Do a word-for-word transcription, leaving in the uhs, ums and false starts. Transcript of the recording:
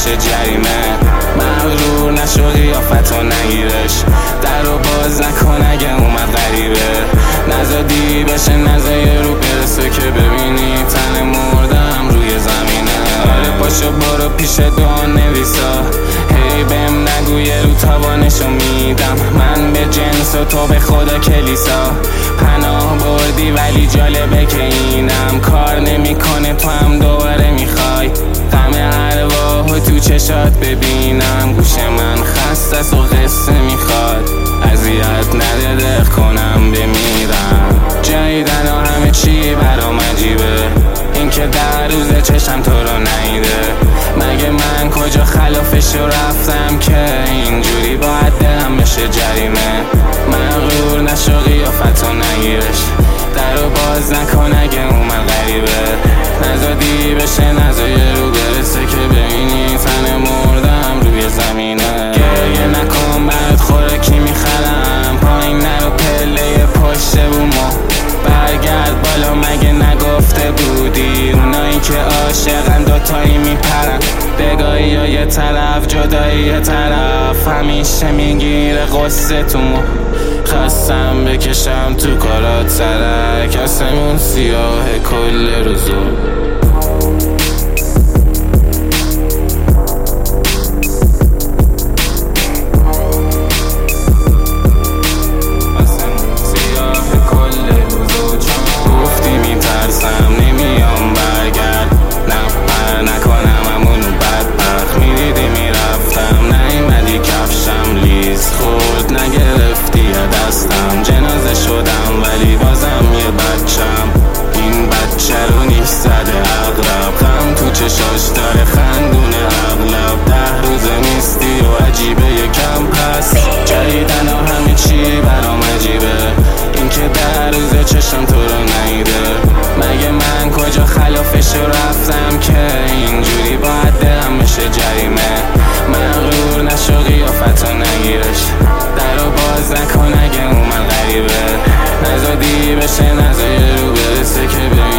بشه جریمه. مغرور نشو قیافتو نگیرش، در رو باز نکن اگه اومد غریبه. نزدی بشه نزای رو برسه که ببینی تن مردم روی زمینه. آره پاشو برو پیش دعا نویسا، هی بهم نگو یه رو تاوانشو میدم. من به جنس و تو به خدا کلیسا، پناه بردی ولی جالبه که اینم کار نمیکنه، تو هم دوباره میخوای غم ارواحو تو چشات ببینم. گوش من خسته است و قصه میخواد، اذیت نده دق کنم بمیرم. جدیدن و همه چی برام عجیبه، این که در روز چشم تو رو نیده. مگه من کجا خلافشو رفتم که اینجوری باید دلم بشه جریمه. مغرور نشو قیافتو نگیرش، در رو باز نکن اگه اومد غریبه. نزدی بشه نزای رو برسه که ببینی تن مردم روی زمینه. گریه نکن برات خوراکی میخرم، پایین نرو پله پشت بومو برگرد بالا. مگه نگفته بودی اونایی که عاشقن دوتایی میپرن؟ بگاهی یا یه طرف جدایی یه طرف، همیشه میگیره قصه تو مو. خواستم بکشم تو کارات سرک، آسمون سیاه کل روزو. جنازه شدم ولی بازم یه بچم، این بچه رو نیش زده اغرب. غم تو چشاش داره خندونه اغلب، ده روزه نیستی و عجیبه یکم پس. جدیدن و همه چی برام عجیبه، این که در روزه چشم تو رو نیده. مگه من کجا خلافشو رفتم که اینجوری باید دلم بشه جریمه. مغرور نشو قیافتو نگیرش، در رو باز نکن اگه اومد غریبه. نزدی بشه نزای رو برسه که ببینی